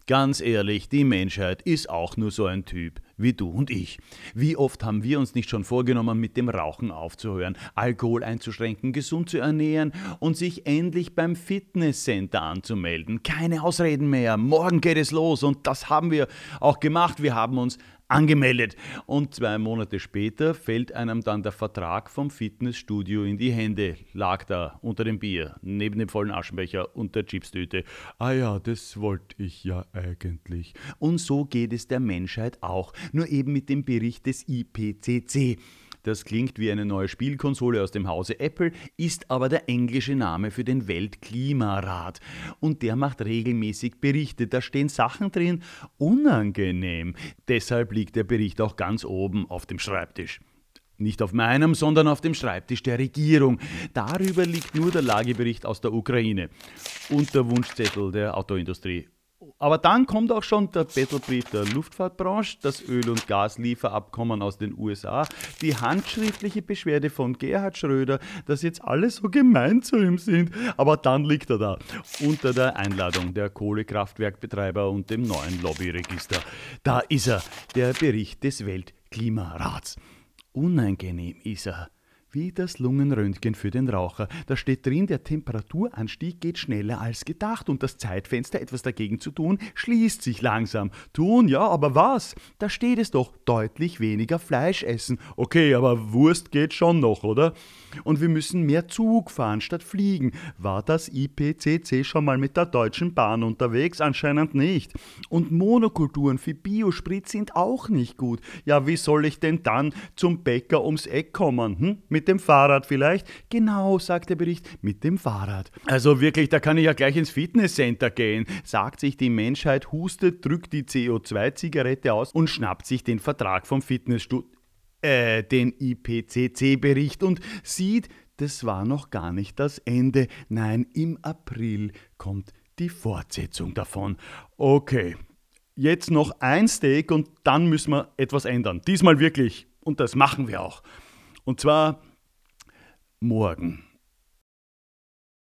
Ganz ehrlich, die Menschheit ist auch nur so ein Typ wie du und ich. Wie oft haben wir uns nicht schon vorgenommen, mit dem Rauchen aufzuhören, Alkohol einzuschränken, gesund zu ernähren und sich endlich beim Fitnesscenter anzumelden. Keine Ausreden mehr, morgen geht es los und das haben wir auch gemacht. Wir haben uns angemeldet und 2 Monate später fällt einem dann der Vertrag vom Fitnessstudio in die Hände, lag da unter dem Bier, neben dem vollen Aschenbecher und der Chipstüte. Ah ja, das wollte ich ja eigentlich. Und so geht es der Menschheit auch, nur eben mit dem Bericht des IPCC. Das klingt wie eine neue Spielkonsole aus dem Hause Apple, ist aber der englische Name für den Weltklimarat. Und der macht regelmäßig Berichte. Da stehen Sachen drin, unangenehm. Deshalb liegt der Bericht auch ganz oben auf dem Schreibtisch. Nicht auf meinem, sondern auf dem Schreibtisch der Regierung. Darüber liegt nur der Lagebericht aus der Ukraine und der Wunschzettel der Autoindustrie. Aber dann kommt auch schon der Bettelbrief der Luftfahrtbranche, das Öl- und Gaslieferabkommen aus den USA, die handschriftliche Beschwerde von Gerhard Schröder, dass jetzt alle so gemein zu ihm sind. Aber dann liegt er da, unter der Einladung der Kohlekraftwerkbetreiber und dem neuen Lobbyregister. Da ist er, der Bericht des Weltklimarats. Unangenehm ist er. Wie das Lungenröntgen für den Raucher. Da steht drin, der Temperaturanstieg geht schneller als gedacht und das Zeitfenster, etwas dagegen zu tun, schließt sich langsam. Tun, ja, aber was? Da steht es doch, deutlich weniger Fleisch essen. Okay, aber Wurst geht schon noch, oder? Und wir müssen mehr Zug fahren statt fliegen. War das IPCC schon mal mit der Deutschen Bahn unterwegs? Anscheinend nicht. Und Monokulturen für Biosprit sind auch nicht gut. Ja, wie soll ich denn dann zum Bäcker ums Eck kommen? Mit dem Fahrrad vielleicht? Genau, sagt der Bericht, mit dem Fahrrad. Also wirklich, da kann ich ja gleich ins Fitnesscenter gehen. Sagt sich die Menschheit, hustet, drückt die CO2-Zigarette aus und schnappt sich den Vertrag vom Fitnessstudio, den IPCC-Bericht und sieht, das war noch gar nicht das Ende. Nein, im April kommt die Fortsetzung davon. Okay, jetzt noch ein Steak und dann müssen wir etwas ändern. Diesmal wirklich. Und das machen wir auch. Und zwar morgen.